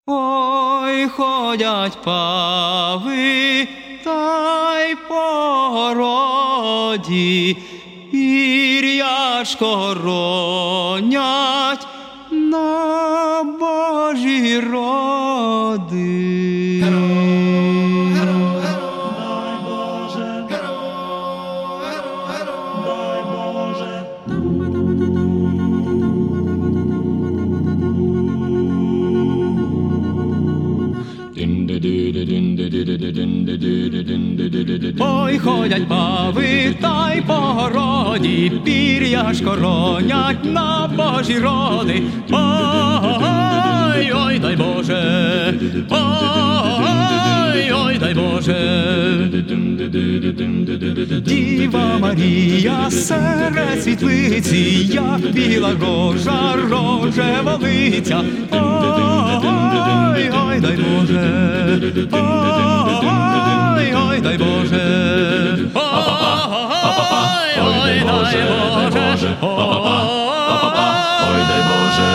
Ой, ходять пави та й по городі, пір'ячко ронять на Божі роди. Ой, ходять пави та й по городі, пір'ячко ронять на Божі роди. Ой, ой, дай Боже, ой, ой, дай Боже. Діва Марія серед світлиці, як біла рожа, рожеволиця. Ой, ой, дай Боже, ой, ой, дай Боже, ой, ой, дай Боже, ой, дай Боже.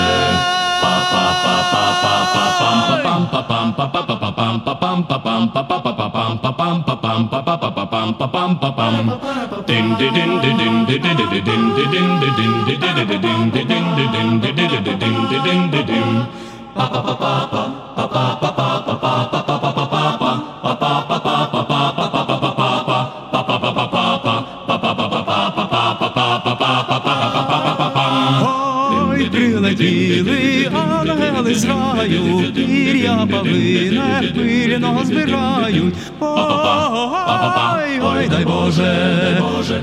Ой, прилетіли ангели з раю, пір'я павине пильно збирають. Ой, ой, дай Боже,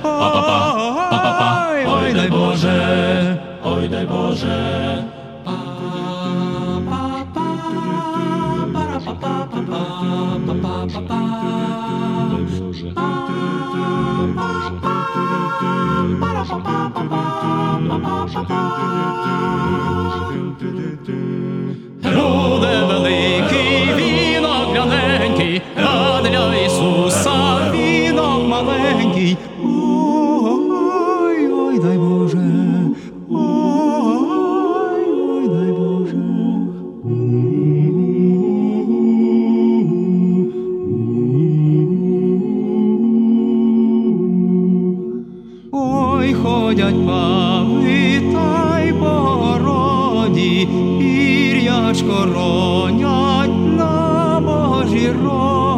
ой, ой, дай Боже, ой, дай Боже. Буде великий вінок гляненький, а для Ісуса вінок маленький. Ой, ой, дай Боже, ой, ой, дай Боже. Ой, ходять пави та й по городі, пір'ячко ронять на Божі роди.